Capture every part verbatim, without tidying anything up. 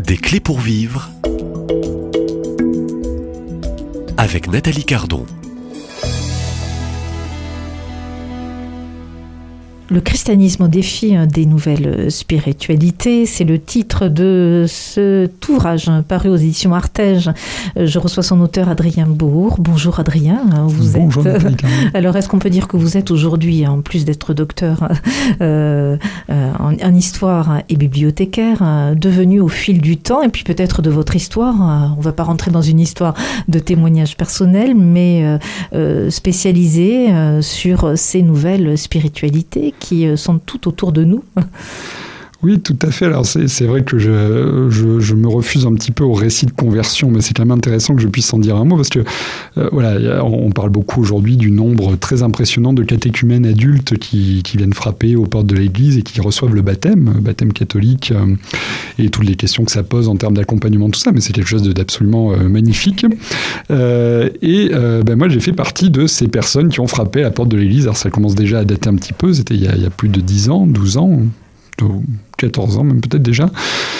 Des clés pour vivre avec Nathalie Cardon. Le christianisme au défi des nouvelles spiritualités, c'est le titre de cet ouvrage paru aux éditions Artege. Je reçois son auteur Adrien Bourg. Bonjour Adrien. Vous Bonjour êtes... Nathalie. Alors est-ce qu'on peut dire que vous êtes aujourd'hui, en plus d'être docteur euh, euh, en, en histoire et bibliothécaire, euh, devenu au fil du temps, et puis peut-être de votre histoire, euh, on ne va pas rentrer dans une histoire de témoignage personnel, mais euh, euh, spécialisé euh, sur ces nouvelles spiritualités qui sont tout autour de nous. Oui, tout à fait. Alors c'est, c'est vrai que je, je, je me refuse un petit peu au récit de conversion, mais c'est quand même intéressant que je puisse en dire un mot, parce que euh, voilà, on parle beaucoup aujourd'hui du nombre très impressionnant de catéchumènes adultes qui, qui viennent frapper aux portes de l'église et qui reçoivent le baptême, baptême catholique, euh, et toutes les questions que ça pose en termes d'accompagnement, tout ça, mais c'est quelque chose de, d'absolument euh, magnifique. Euh, et euh, ben moi, j'ai fait partie de ces personnes qui ont frappé à la porte de l'église. Alors ça commence déjà à dater un petit peu, c'était il y a, il y a plus de dix ans, douze ans, quatorze ans même peut-être déjà.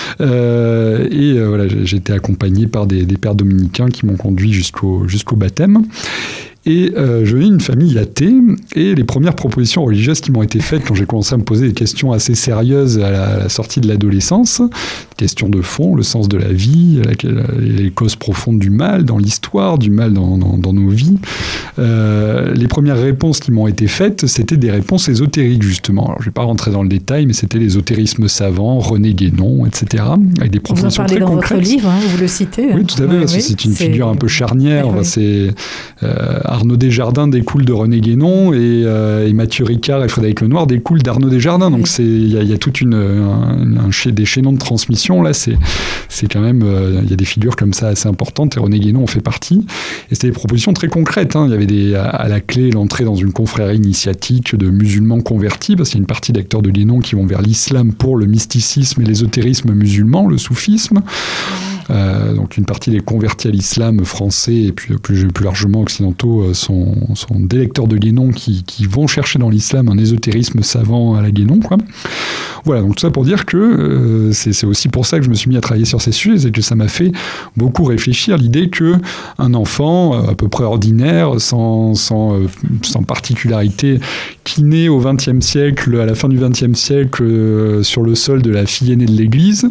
Euh, et euh, voilà, j'ai été accompagné par des, des pères dominicains qui m'ont conduit jusqu'au, jusqu'au baptême. Et euh, je venais d'une famille athée, et les premières propositions religieuses qui m'ont été faites quand j'ai commencé à me poser des questions assez sérieuses à la, à la sortie de l'adolescence, questions de fond, le sens de la vie, la, les causes profondes du mal dans l'histoire, du mal dans, dans, dans nos vies, euh, les premières réponses qui m'ont été faites, c'était des réponses ésotériques justement. Alors je ne vais pas rentrer dans le détail, mais c'était l'ésotérisme savant, René Guénon, et cetera, avec des propositions très concrètes. Vous en parlez dans votre livre, hein, vous le citez. Oui, tout à fait, oui, c'est, oui, c'est une c'est... figure un peu charnière, oui, oui. c'est... Euh, Arnaud Desjardins découle de René Guénon et, euh, et Mathieu Ricard et Frédéric Lenoir découlent d'Arnaud Desjardins. Donc il y, y a toute une un, un, un, des chaînons de transmission là. C'est c'est quand même il euh, y a des figures comme ça assez importantes et René Guénon en fait partie. Et c'était des propositions très concrètes. Hein. Il y avait des à, à la clé l'entrée dans une confrérie initiatique de musulmans convertis parce qu'il y a une partie d'acteurs de Guénon qui vont vers l'islam pour le mysticisme et l'ésotérisme musulman, le soufisme. Euh, donc une partie des convertis à l'islam français et puis plus, plus largement occidentaux euh, sont, sont des lecteurs de Guénon qui, qui vont chercher dans l'islam un ésotérisme savant à la Guénon, quoi. Voilà, donc tout ça pour dire que euh, c'est, c'est aussi pour ça que je me suis mis à travailler sur ces sujets, c'est que ça m'a fait beaucoup réfléchir l'idée que un enfant euh, à peu près ordinaire, sans, sans, euh, sans particularité, qui naît au vingtième siècle, à la fin du vingtième siècle, euh, sur le sol de la fille aînée de l'Église,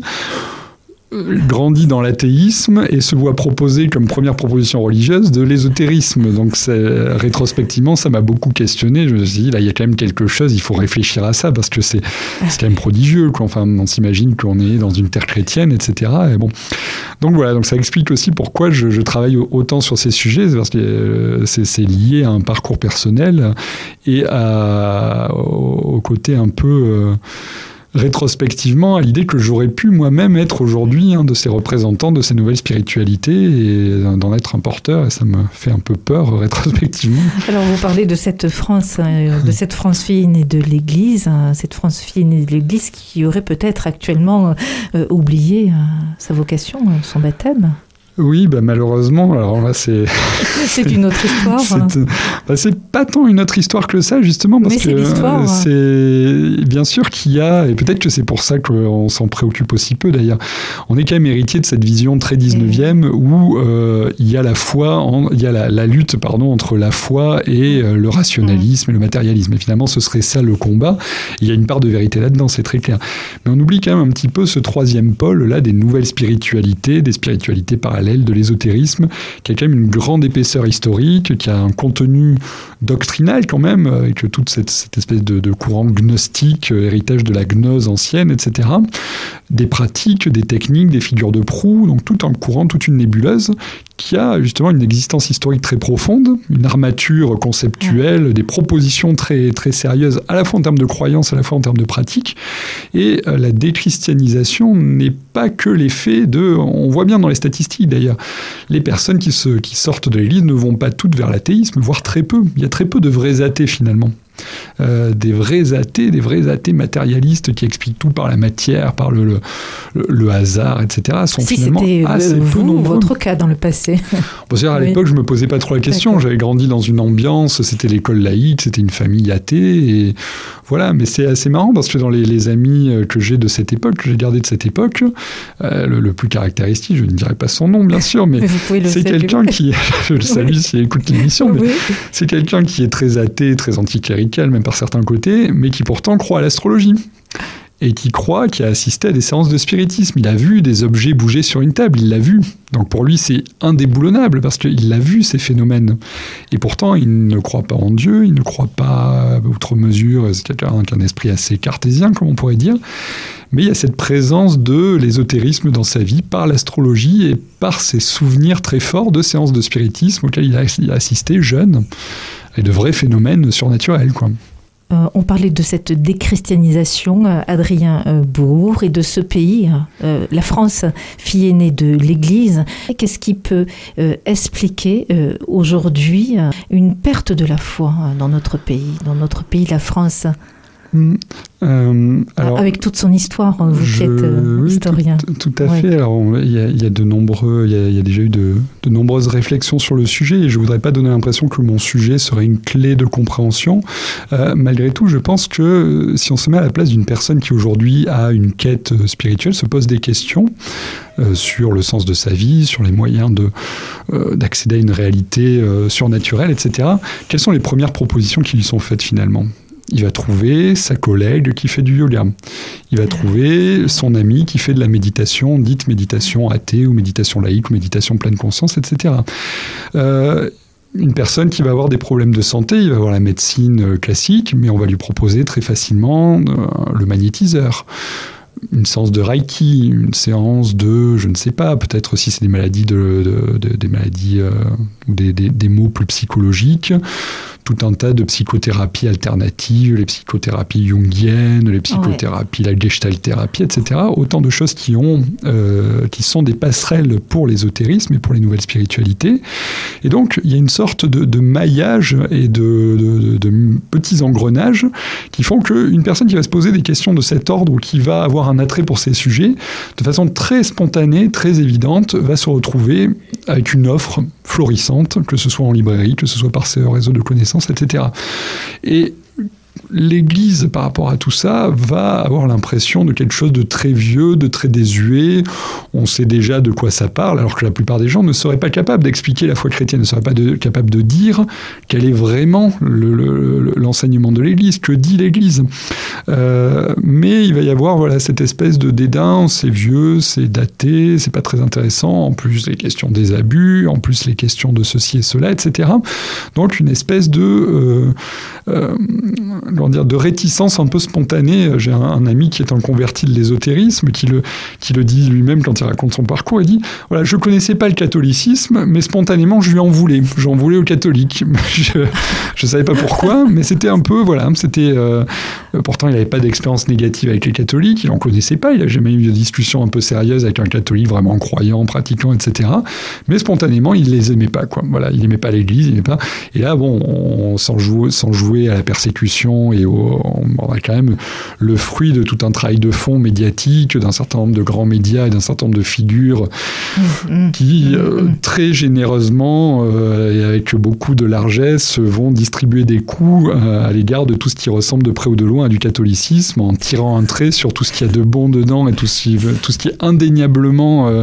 grandit dans l'athéisme et se voit proposer comme première proposition religieuse de l'ésotérisme. Donc c'est, rétrospectivement, ça m'a beaucoup questionné. Je me suis dit, là, il y a quand même quelque chose, il faut réfléchir à ça, parce que c'est, c'est quand même prodigieux, quoi. Enfin, on s'imagine qu'on est dans une terre chrétienne, et cetera. Et bon. Donc voilà, donc ça explique aussi pourquoi je, je travaille autant sur ces sujets, c'est parce que c'est, c'est lié à un parcours personnel et à, au, au côté un peu... Euh, rétrospectivement à l'idée que j'aurais pu moi-même être aujourd'hui un de ces représentants de ces nouvelles spiritualités et d'en être un porteur, et ça me fait un peu peur rétrospectivement. Alors vous parlez de cette France, euh, de cette France fille née de l'Église, hein, cette France fille née de l'Église qui aurait peut-être actuellement euh, oublié euh, sa vocation, euh, son baptême. Oui, bah malheureusement, alors là c'est... c'est une autre histoire. c'est, bah c'est pas tant une autre histoire que ça, justement, parce Mais c'est que l'histoire. c'est bien sûr qu'il y a, et peut-être que c'est pour ça qu'on s'en préoccupe aussi peu d'ailleurs, on est quand même héritier de cette vision très dix-neuvième mmh. où euh, il y a la foi, en, il y a la, la lutte pardon, entre la foi et euh, le rationalisme mmh. et le matérialisme. Et finalement, ce serait ça le combat. Il y a une part de vérité là-dedans, c'est très clair. Mais on oublie quand même un petit peu ce troisième pôle-là des nouvelles spiritualités, des spiritualités parallèles, de l'ésotérisme, qui a quand même une grande épaisseur historique, qui a un contenu doctrinal quand même, avec toute cette, cette espèce de, de courant gnostique, héritage de la gnose ancienne, et cetera. Des pratiques, des techniques, des figures de proue, donc tout un courant, toute une nébuleuse, qui a justement une existence historique très profonde, une armature conceptuelle, des propositions très, très sérieuses, à la fois en termes de croyances, à la fois en termes de pratiques. Et euh, la déchristianisation n'est pas que l'effet de... On voit bien dans les statistiques d'ailleurs, les personnes qui, se, qui sortent de l'Église ne vont pas toutes vers l'athéisme, voire très peu. Il y a très peu de vrais athées finalement. Euh, des vrais athées, des vrais athêtes matérialistes qui expliquent tout par la matière, par le, le, le hasard, et cetera, sont si finalement assez euh, peu vous, nombreux. Votre cas dans le passé. Bon, c'est-à-dire, à oui. l'époque, je me posais pas trop la question. D'accord. J'avais grandi dans une ambiance, c'était l'école laïque, c'était une famille athée, et voilà. Mais c'est assez marrant parce que dans les, les amis que j'ai de cette époque, que j'ai gardés de cette époque, euh, le, le plus caractéristique, je ne dirai pas son nom, bien sûr, mais, mais c'est quelqu'un qui, je le salue oui. s'il écoute l'émission, mais oui. c'est quelqu'un qui est très athée, très anticlérical, même par certains côtés, mais qui pourtant croit à l'astrologie. Et qui croit, qui a assisté à des séances de spiritisme. Il a vu des objets bouger sur une table, il l'a vu. Donc pour lui, c'est indéboulonnable, parce qu'il l'a vu, ces phénomènes. Et pourtant, il ne croit pas en Dieu, il ne croit pas outre mesure, c'est quelqu'un qui a un esprit assez cartésien, comme on pourrait dire. Mais il y a cette présence de l'ésotérisme dans sa vie, par l'astrologie et par ses souvenirs très forts de séances de spiritisme auxquelles il a, il a assisté jeune, et de vrais phénomènes surnaturels, quoi. Euh, on parlait de cette déchristianisation, euh, Adrien euh, Bourg, et de ce pays, euh, la France, fille aînée de l'Église. Qu'est-ce qui peut euh, expliquer euh, aujourd'hui euh, une perte de la foi euh, dans notre pays, dans notre pays, la France ? Mmh. Euh, alors, avec toute son histoire, vous je, qui êtes euh, oui, historien. Tout, tout à ouais. fait. Alors, il y, y a de nombreux, il y, y a déjà eu de, de nombreuses réflexions sur le sujet, et je voudrais pas donner l'impression que mon sujet serait une clé de compréhension. Euh, malgré tout, je pense que si on se met à la place d'une personne qui aujourd'hui a une quête spirituelle, se pose des questions euh, sur le sens de sa vie, sur les moyens de euh, d'accéder à une réalité euh, surnaturelle, et cetera. Quelles sont les premières propositions qui lui sont faites finalement ? Il va trouver sa collègue qui fait du yoga. Il va trouver son ami qui fait de la méditation, dite méditation athée ou méditation laïque ou méditation pleine conscience, et cetera. Euh, une personne qui va avoir des problèmes de santé, il va avoir la médecine classique, mais on va lui proposer très facilement euh, le magnétiseur. Une séance de Reiki, une séance de, je ne sais pas, peut-être si c'est des maladies, de, de, de, des maladies euh, ou des, des, des maux plus psychologiques, tout un tas de psychothérapies alternatives, les psychothérapies jungiennes, les psychothérapies, ouais. la gestalt-thérapie, et cetera. Autant de choses qui ont, euh, qui sont des passerelles pour l'ésotérisme et pour les nouvelles spiritualités. Et donc, il y a une sorte de, de maillage et de, de, de, de petits engrenages qui font qu'une personne qui va se poser des questions de cet ordre ou qui va avoir un attrait pour ces sujets, de façon très spontanée, très évidente, va se retrouver avec une offre florissante, que ce soit en librairie, que ce soit par ses réseaux de connaissances, et cetera. Et l'Église, par rapport à tout ça, va avoir l'impression de quelque chose de très vieux, de très désuet. On sait déjà de quoi ça parle, alors que la plupart des gens ne seraient pas capables d'expliquer la foi chrétienne, ne seraient pas de, capables de dire quel est vraiment le, le, l'enseignement de l'Église, que dit l'Église. Euh, mais il va y avoir voilà, cette espèce de dédain, c'est vieux, c'est daté, c'est pas très intéressant, en plus les questions des abus, en plus les questions de ceci et cela, et cetera. Donc une espèce de... Euh, euh, dire, de réticence un peu spontanée. J'ai un, un ami qui est un converti de l'ésotérisme, qui le, qui le dit lui-même quand il raconte son parcours. Il dit, voilà, je connaissais pas le catholicisme, mais spontanément, je lui en voulais. J'en voulais aux catholiques. je, je savais pas pourquoi, mais c'était un peu, voilà, c'était, euh, pourtant, il n'avait pas d'expérience négative avec les catholiques, il en connaissait pas, il a jamais eu de discussion un peu sérieuse avec un catholique vraiment croyant, pratiquant, et cetera. Mais spontanément, il les aimait pas, quoi. Voilà, il aimait pas l'église, il aimait pas. Et là, bon, on, sans jouer, sans jouer à la persécution, et au, on a quand même le fruit de tout un travail de fond médiatique, d'un certain nombre de grands médias et d'un certain nombre de figures mmh, qui, mmh, euh, très généreusement euh, et avec beaucoup de largesse, vont distribuer des coups euh, à l'égard de tout ce qui ressemble de près ou de loin à du catholicisme, en tirant un trait sur tout ce qu'il y a de bon dedans et tout ce qui, tout ce qui est indéniablement euh,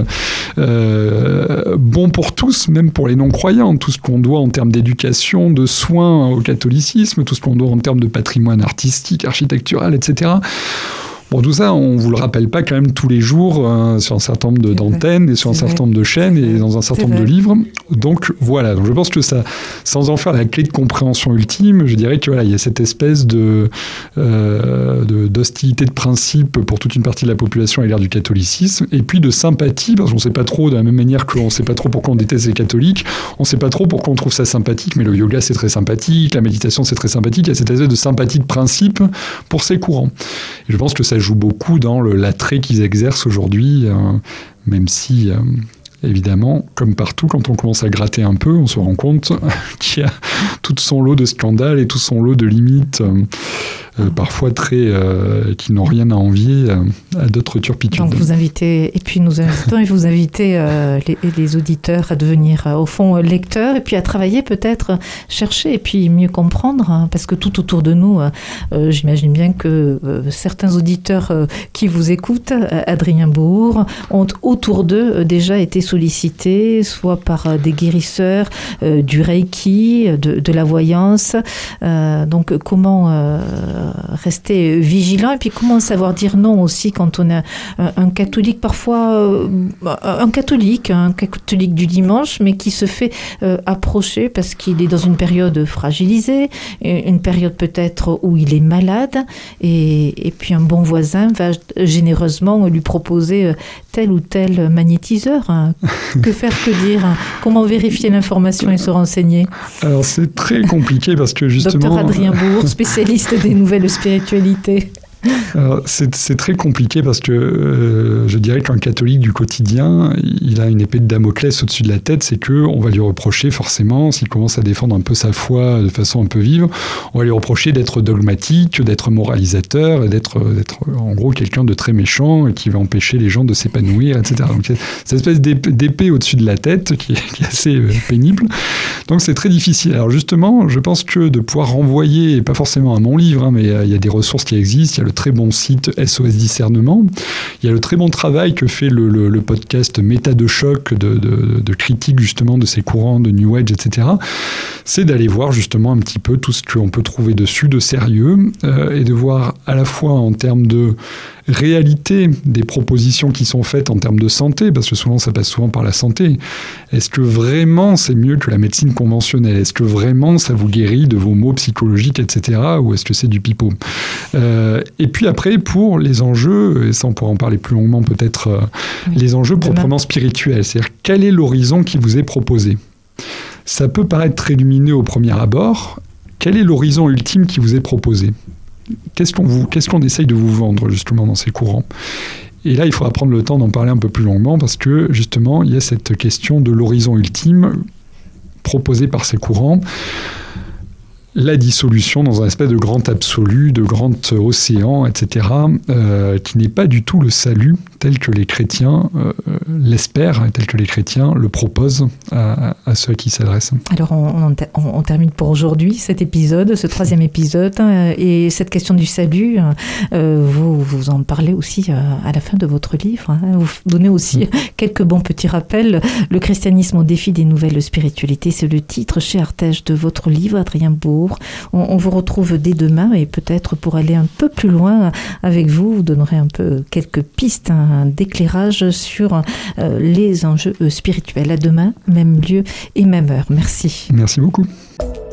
euh, bon pour tous, même pour les non-croyants, tout ce qu'on doit en termes d'éducation, de soins au catholicisme, tout ce qu'on doit en termes de patrimoine artistique, architectural, et cetera. Bon, tout ça, on ne vous le rappelle pas quand même tous les jours euh, sur un certain nombre de, d'antennes et sur un certain nombre de chaînes et dans un certain nombre de livres. Donc voilà, donc je pense que ça, sans en faire la clé de compréhension ultime, je dirais que voilà, il y a cette espèce de, euh, de d'hostilité de principe pour toute une partie de la population à l'égard du catholicisme, et puis de sympathie, parce qu'on ne sait pas trop, de la même manière qu'on ne sait pas trop pourquoi on déteste les catholiques, on ne sait pas trop pourquoi on trouve ça sympathique, mais le yoga c'est très sympathique, la méditation c'est très sympathique, il y a cette espèce de sympathie de principe pour ces courants. Et je pense que ça joue beaucoup dans le, l'attrait qu'ils exercent aujourd'hui, euh, même si euh, évidemment, comme partout, quand on commence à gratter un peu, on se rend compte qu'il y a tout son lot de scandales et tout son lot de limites, euh, euh, parfois très, euh, qui n'ont rien à envier euh, à d'autres turpitudes. Donc vous invitez, et puis nous invitons et vous invitez euh, les, les auditeurs à devenir, euh, au fond, lecteurs, et puis à travailler peut-être, chercher, et puis mieux comprendre, hein, parce que tout autour de nous, euh, j'imagine bien que euh, certains auditeurs euh, qui vous écoutent, euh, Adrien Bourg, ont autour d'eux euh, déjà été sollicités, soit par euh, des guérisseurs, euh, du Reiki, de, de la voyance. Euh, donc comment euh, rester vigilant, et puis comment savoir dire non aussi quand on est un, un catholique, parfois euh, un catholique, un catholique du dimanche, mais qui se fait euh, approcher parce qu'il est dans une période fragilisée, une période peut-être où il est malade, et, et puis un bon voisin va généreusement lui proposer tel ou tel magnétiseur. Que faire, que dire? Comment vérifier l'information et se renseigner? Alors c'est très compliqué parce que justement... Docteur Adrien Bourg, spécialiste des nouvelles spiritualités. Alors, c'est, c'est très compliqué parce que euh, je dirais qu'un catholique du quotidien, il a une épée de Damoclès au-dessus de la tête, c'est qu'on va lui reprocher forcément, s'il commence à défendre un peu sa foi de façon un peu vive, on va lui reprocher d'être dogmatique, d'être moralisateur, et d'être, d'être en gros quelqu'un de très méchant et qui va empêcher les gens de s'épanouir, et cetera. Donc c'est cette espèce d'épée au-dessus de la tête qui est, qui est assez euh, pénible. Donc c'est très difficile. Alors justement, je pense que de pouvoir renvoyer, pas forcément à mon livre, hein, mais euh, il y a des ressources qui existent, il y a le très bon site S O S Discernement. Il y a le très bon travail que fait le, le, le podcast Méta de choc de, de, de critique justement de ces courants de New Age, et cetera. C'est d'aller voir justement un petit peu tout ce qu'on peut trouver dessus de sérieux euh, et de voir à la fois en termes de réalité des propositions qui sont faites en termes de santé, parce que souvent ça passe souvent par la santé. Est-ce que vraiment c'est mieux que la médecine conventionnelle? Est-ce que vraiment ça vous guérit de vos maux psychologiques, et cetera. Ou est-ce que c'est du pipeau? euh, Et puis après, pour les enjeux, et ça on pourra en parler plus longuement peut-être, euh, oui, les enjeux demain. Proprement spirituels, c'est-à-dire quel est l'horizon qui vous est proposé? Ça peut paraître très lumineux au premier abord. Quel est l'horizon ultime qui vous est proposé? Qu'est-ce qu'on vous, qu'est-ce qu'on essaye de vous vendre justement dans ces courants? Et là, il faudra prendre le temps d'en parler un peu plus longuement parce que justement, il y a cette question de l'horizon ultime proposé par ces courants. La dissolution dans un espèce de grand absolu, de grand océan, et cetera, euh, qui n'est pas du tout le salut tel que les chrétiens euh, l'espèrent, tel que les chrétiens le proposent à, à ceux à qui ils s'adressent. Alors, on, on, on termine pour aujourd'hui cet épisode, ce troisième épisode, euh, et cette question du salut, euh, vous, vous en parlez aussi euh, à la fin de votre livre. Hein, vous donnez aussi mmh. quelques bons petits rappels. Le christianisme au défi des nouvelles spiritualités, c'est le titre chez Artege de votre livre, Adrien Bourg. On, on vous retrouve dès demain et peut-être pour aller un peu plus loin avec vous, vous donnerez un peu quelques pistes hein, d'éclairage sur euh, les enjeux spirituels. À demain, même lieu et même heure. Merci. Merci beaucoup.